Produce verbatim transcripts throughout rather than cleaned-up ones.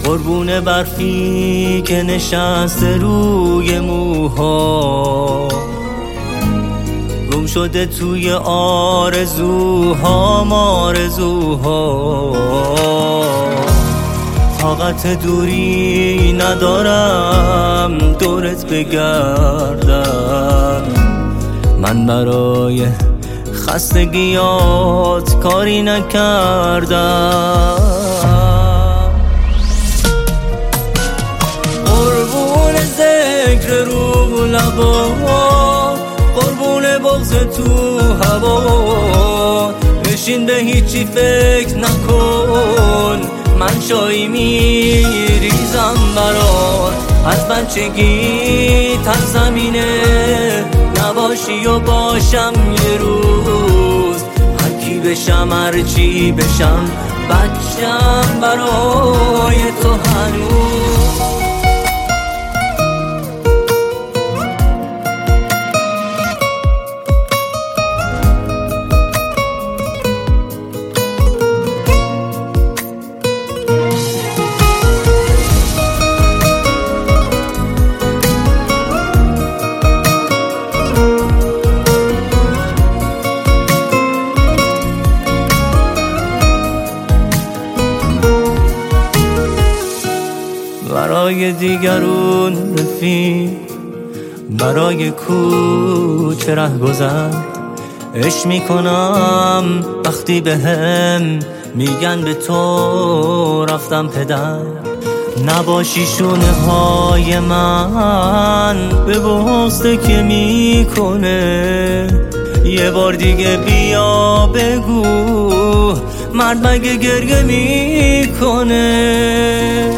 قربون برفی که نشسته روی موها، گم شده توی آرزوها آرزوها. طاقت دوری ندارم دورت بگردم، من برای خستگیات کاری نکردم. قربون ذکر رو لبا، قربون بغض تو هوا، بشین به هیچی فکر نکن، من چایی میریزم برات. از بچگی تر زمینه نباشی و باشم یه روز، هر کی بشم هر چی بشم بچم برای تو هنوز. برای دیگرون رفیق، برای کوچه ره گذر، عشق میکنم وقتی بهم میگن به تو رفتم پدر. نباشی شونه های من به بغض که میکنه، یه بار دیگه بیا بگو مرد مگه گریه میکنه.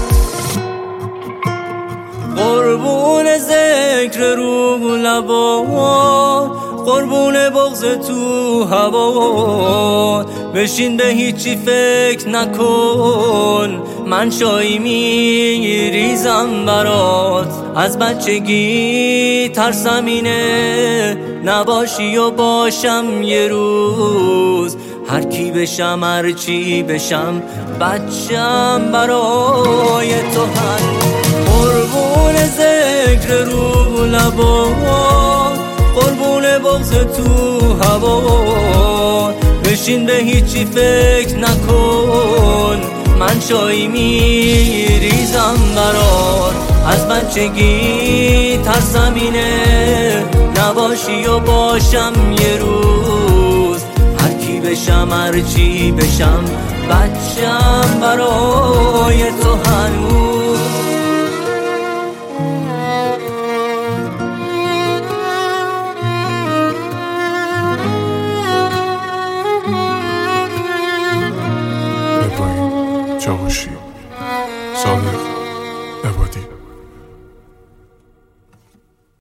قربون ذکر رو لبا، قربون بغض تو هوا، بشین به هیچی فکر نکن، من چایی میریزم برات. از بچگی ترسم اینه نباشی و باشم یه روز، هر کی بشم هر چی بشم بچم برای تو هنوز. قربون ذکر رو لبا، قربون بغض تو هوا، بشین به هیچی فکر نکن، من چایی میریزم برات. از بچگی ترسم اینه نباشی و باشم یه روز، هر کی بشم هر چی بشم بچم برای تو هنوز. جوشی سال